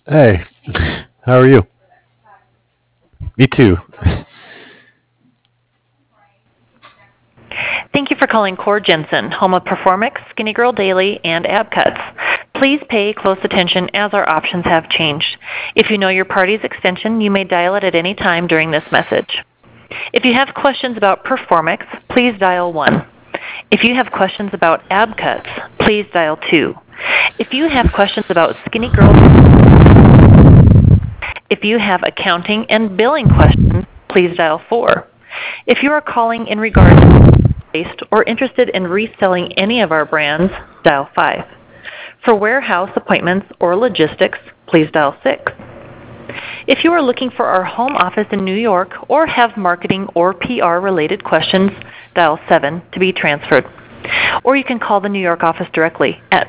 Hey, how are you? Me too. Thank you for calling Core Jensen, home of Performix, Skinny Girl Daily, and Ab Cuts. Please pay close attention as our options have changed. If you know your party's extension, you may dial it at any time during this message. If you have questions about Performix, please dial 1. If you have questions about Ab Cuts, please dial 2. If you have questions about Skinny Girl, if you have accounting and billing questions, please dial 4. If you are calling in regards to waste or interested in reselling any of our brands, dial 5. For warehouse appointments or logistics, please dial 6. If you are looking for our home office in New York or have marketing or PR related questions, dial 7 to be transferred. Or you can call the New York office directly at